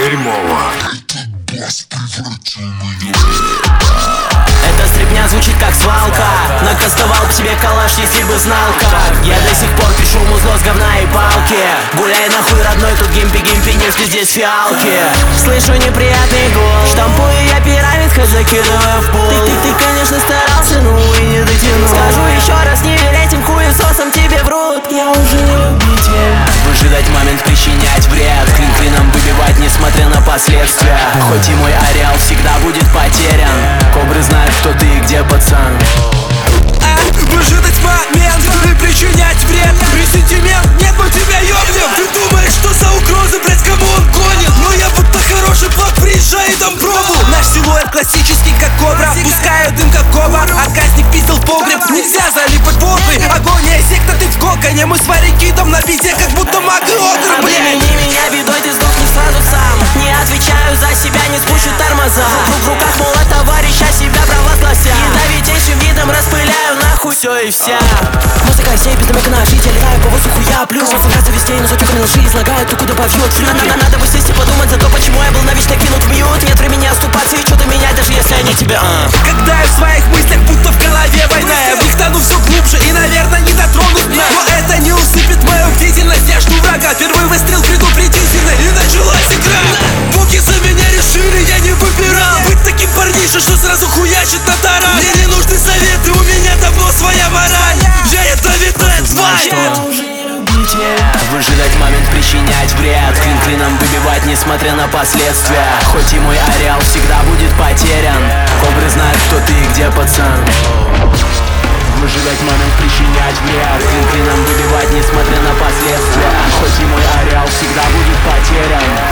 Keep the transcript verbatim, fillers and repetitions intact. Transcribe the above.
дерьмово. Эта стрипня звучит как свалка. Накастовал б себе калаш, если бы знал как. Я до сих пор пишу музло с говна и палки. Гуляй нахуй, родной, тут гимпи-гимпи, нефти, здесь фиалки. Слышу неприятный гол, штампую я пирамид, хоть закидываю в пол. Ты, ты, ты, конечно, старался, ну и не дотянул. Скажу еще раз, не верь этим хуесосам, тебе врут. Я уже не любитель выжидать момент, причинять вред, клин клином выбивать, несмотря на последствия. Хоть и мой ареал всегда будет потерян, кобры знают, кто ты и где, пацан. А, выжидать момент и причинять вред. Ресентимент, нет, мы тебя ёбнем. Ты думаешь, что за угрозы, блять, кому он гонит? Но я будто хороший плод, приезжай и дам пробу. Наш силуэт классический, как кобра. Пускаю дым, как кобра. Отказник пиздил в погреб. Нельзя залипать водой. Агония секта, ты в коконе. Мы с варикидом на бите, как будто маг-огр, блядь. Обремени меня бедой, ты сдохни сразу сам. Не отвечаю за себя, не спущу тормоза. В руках молот товарища, себя провозглася. Ядовитейшим видом распыляю нахуй все и вся. Музыка сей без намека на жить, я летаю по воздуху, я плюс. Собраться везде, но затеками лжи излагают, то куда повьет. Надо, надо бы сесть и подумать за то, почему я был навечно кинут в мьют. Нет времени оступаться и что-то менять, даже если они тебя а. Когда я в своих мыслях, будто в голове война, я в них тону все глубже и, наверное, не дотронут дна. Но это не усыпет мою бдительность, я жду врага. Первый выстрел предупредительный, и началась игра. Боги за меня решили, я не выбирал быть таким парнишей, что сразу хуячит на таран. Мне не нужны советы, у меня давно своя мораль. Я ядовитая тварь. Я уже не любитель выжидать момент, причинять вред, клин клином выбивать, несмотря на последствия. Хоть и мой ареал всегда будет потерян, кобры знают, кто ты и где, пацан. Выжидать момент, причинять вред, клин клином выбивать, несмотря на последствия. Хоть и мой ареал всегда будет потерян,